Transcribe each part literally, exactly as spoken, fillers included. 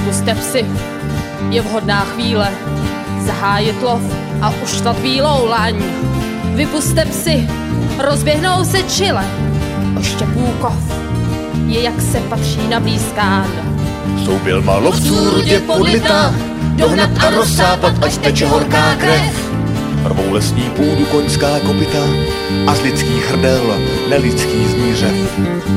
Vypuste psy, je vhodná chvíle zahájit lov a uštvat bílou laň. Vypuste psy, rozběhnou se čile, oštěpů kov, je jak se patří na blízkán. Soubělma lovců rudě podlitá, dohnat a rozsápat, ať teče horká krev. Rvou lesní půdu koňská kopyta a z lidských hrdel nelidský znířev.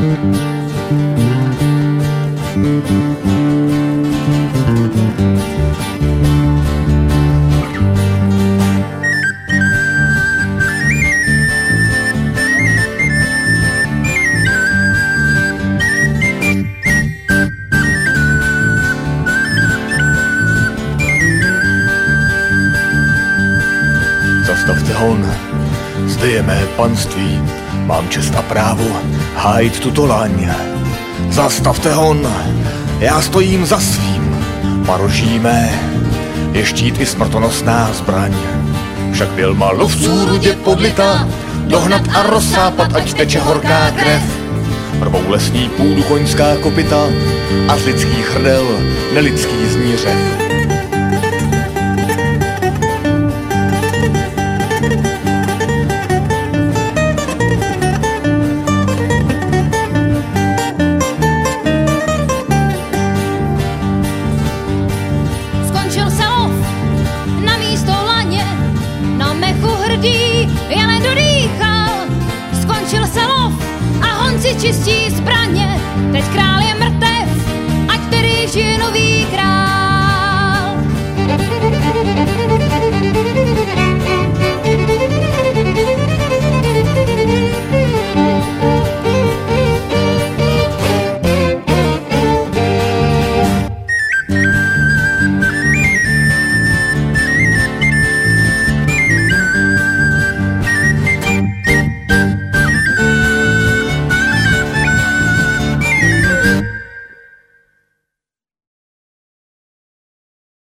Zastavte hon, zde je mé panství, mám čest a právo hájit tuto laň. Zastavte hon, já stojím za svým, paroží mé je štít i smrtonosná zbraň. Však bělma lovců rudě podlitá, dohnat a rozsápat, ať teče horká krev. Rvou lesní půdu koňská kopyta a z lidských hrdel nelidský znířev.